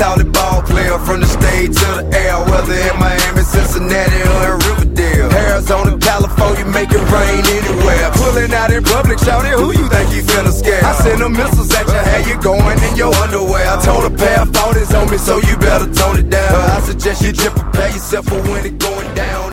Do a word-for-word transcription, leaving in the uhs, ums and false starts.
call it ball player. From the stage to the air, whether in Miami, Cincinnati, or in Riverdale. Arizona, California, make it rain anywhere. Pulling out in public, shouting, who you think you finna scare? I send them missiles at your head, you going in your underwear. I told a pair of forties on me, so you better tone it down. I suggest you just prepare yourself for when it going down.